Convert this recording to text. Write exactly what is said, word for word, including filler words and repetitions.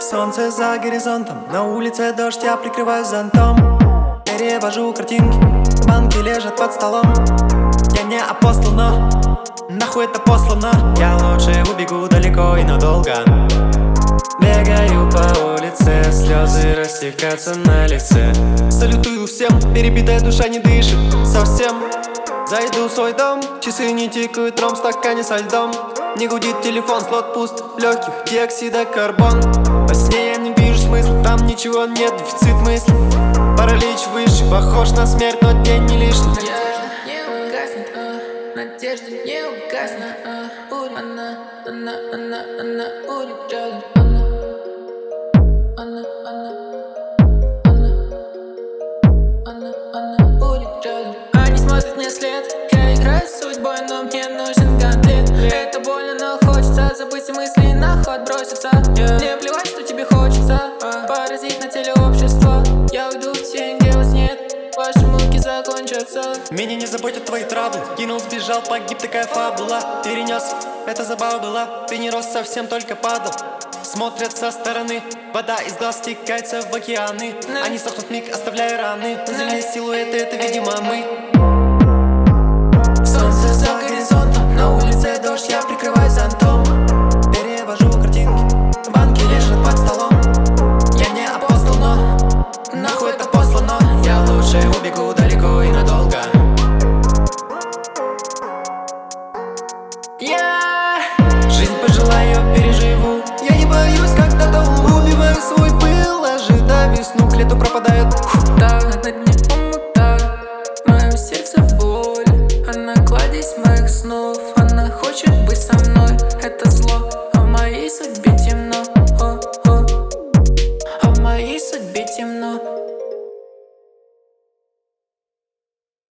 Солнце за горизонтом, на улице дождь, я прикрываюсь зонтом. Перевожу картинки, банки лежат под столом. Я не апостол, но нахуй это послано. Я лучше убегу далеко и надолго. Бегаю по улице, слезы растекаются на лице. Салютую всем, перебитая душа не дышит совсем. Зайду в свой дом, часы не тикают, ром в стакане со льдом. Не гудит телефон, слот пуст, в легких диоксида карбон. Во сне я не вижу смысла, там ничего нет, дефицит мысли. Паралич выше, похож на смерть, но день не лишний. Надежда не угаснет, а, надежда не угаснет, а, будет она, она, она, она будет рядом, она, она, она, она, она, она будет рядом. Они смотрят мне след, я играю с судьбой, но мне нужен конфликт. Это больно, но хочется забыть все мысли, нахуй отброситься. Мне плевать, что тебе хочется, поразить на теле общества. Я уйду в тень, где вас нет, ваши муки закончатся. Меня не заботят твои траблы. Кинул, сбежал, погиб, такая фабула. Перенес, это забава была. Ты не рос совсем, только падал. Смотрят со стороны, вода из глаз стекается в океаны. Они сохнут миг, оставляя раны. Злые силуэты, это, видимо, мы. Солнце за горизонтом, на улице дождь, я прикрываюсь зонтом. Перевожу картинки, банки лежат под столом. Я не апостол, но нахуй это послано. Я лучше убегу далеко и надолго. Я жизнь пожила, ее переживу. Я не боюсь, когда-то умру. Убиваю свой пыл, ожидая весну, к лету пропадает. Так, на дне умутает в моем сердце боль. Она кладезь моих снов, она хочет быть со мной. Это зло, а в моей судьбе темно.